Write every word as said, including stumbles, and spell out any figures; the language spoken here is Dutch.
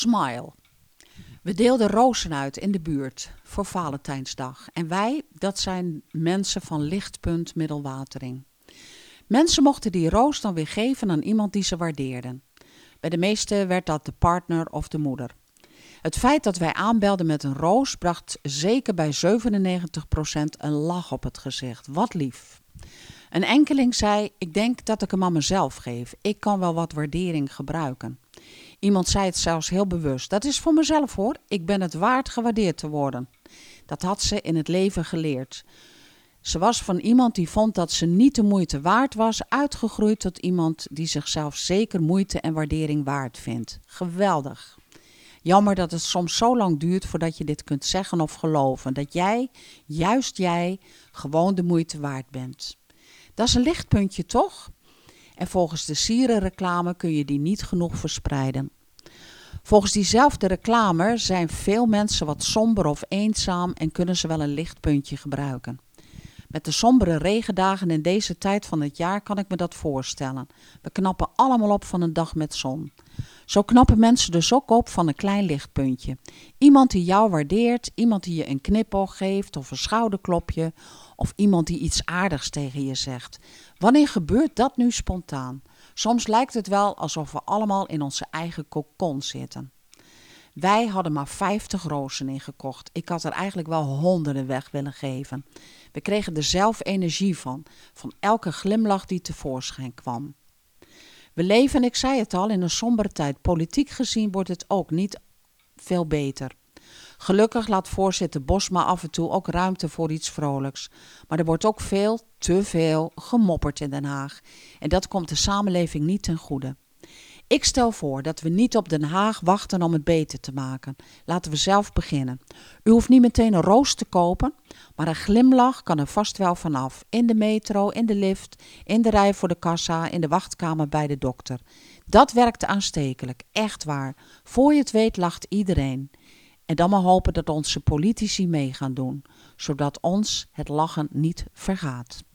Smile. We deelden rozen uit in de buurt voor Valentijnsdag. En wij, dat zijn mensen van Lichtpunt Middelwatering. Mensen mochten die roos dan weer geven aan iemand die ze waardeerden. Bij de meesten werd dat de partner of de moeder. Het feit dat wij aanbelden met een roos bracht zeker bij zevenennegentig procent een lach op het gezicht. Wat lief. Een enkeling zei, ik denk dat ik hem aan mezelf geef. Ik kan wel wat waardering gebruiken. Iemand zei het zelfs heel bewust. Dat is voor mezelf hoor. Ik ben het waard gewaardeerd te worden. Dat had ze in het leven geleerd. Ze was van iemand die vond dat ze niet de moeite waard was, uitgegroeid tot iemand die zichzelf zeker moeite en waardering waard vindt. Geweldig. Jammer dat het soms zo lang duurt voordat je dit kunt zeggen of geloven. Dat jij, juist jij, gewoon de moeite waard bent. Dat is een lichtpuntje toch? En volgens de sierenreclame kun je die niet genoeg verspreiden. Volgens diezelfde reclame zijn veel mensen wat somber of eenzaam en kunnen ze wel een lichtpuntje gebruiken. Met de sombere regendagen in deze tijd van het jaar kan ik me dat voorstellen. We knappen allemaal op van een dag met zon. Zo knappen mensen dus ook op van een klein lichtpuntje. Iemand die jou waardeert, iemand die je een knipoog geeft of een schouderklopje of iemand die iets aardigs tegen je zegt. Wanneer gebeurt dat nu spontaan? Soms lijkt het wel alsof we allemaal in onze eigen kokon zitten. Wij hadden maar vijftig rozen ingekocht. Ik had er eigenlijk wel honderden weg willen geven. We kregen er zelf energie van, van elke glimlach die tevoorschijn kwam. We leven, ik zei het al, in een sombere tijd. Politiek gezien wordt het ook niet veel beter. Gelukkig laat voorzitter Bosma af en toe ook ruimte voor iets vrolijks. Maar er wordt ook veel, te veel, gemopperd in Den Haag. En dat komt de samenleving niet ten goede. Ik stel voor dat we niet op Den Haag wachten om het beter te maken. Laten we zelf beginnen. U hoeft niet meteen een roos te kopen, maar een glimlach kan er vast wel vanaf. In de metro, in de lift, in de rij voor de kassa, in de wachtkamer bij de dokter. Dat werkt aanstekelijk, echt waar. Voor je het weet lacht iedereen. En dan maar hopen dat onze politici mee gaan doen, zodat ons het lachen niet vergaat.